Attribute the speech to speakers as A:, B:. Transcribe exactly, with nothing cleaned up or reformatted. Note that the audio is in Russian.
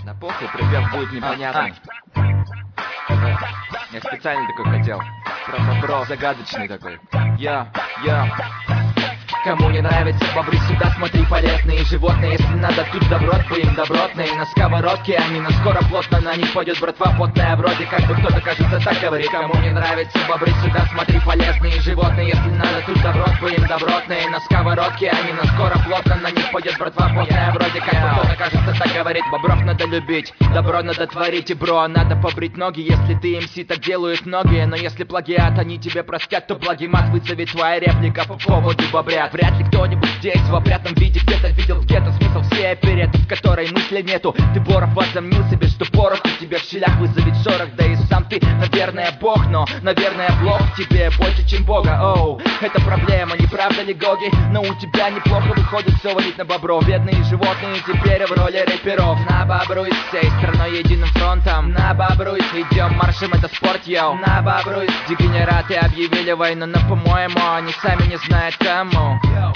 A: На похуй, припев будет непонятный. Я специально такой хотел. Про бобро, загадочный такой. Я, я. Кому не нравятся бобры, сюда смотри, полезные животные. Если надо, тут доброт, им добротные. На сковородке они, на скоро плотно на них пойдет братва потная. Вроде как бы кто-то, кажется, так говорит. Кому не нравятся бобры, сюда смотри, полезные животные. Если надо, тут доброт, им добротные. На сковородке они, на скоро плотно на них пойдет братва потная. Вроде как бы кто-то, кажется, так говорит. Бобров надо любить, добро надо творить, и бро, надо побрить ноги. Если ты эм си, так делают многие. Но если плагиат, они тебе простят, то благий мат выцевит твоя реплика по поводу бобрят. Вряд ли кто-нибудь здесь в опрятном виде где-то видел в гетто смысл всей опереты, в которой мысли нету. Ты, Боров, возомнил себе, что порох у тебя в щелях вызовет шорох. Да и сам ты, наверное, бог, но, наверное, плох тебе больше, чем бога. Оу, это проблема, не правда ли, Гоги? Но у тебя неплохо выходит все валить на бобро. Бедные животные теперь в роли рэперов. На бобруйсь всей страной единым фронтом. На бобруйсь, идем маршем, это спорт, йоу. На бобруйсь, дегенераты объявили войну, но, по-моему, они сами не знают кому.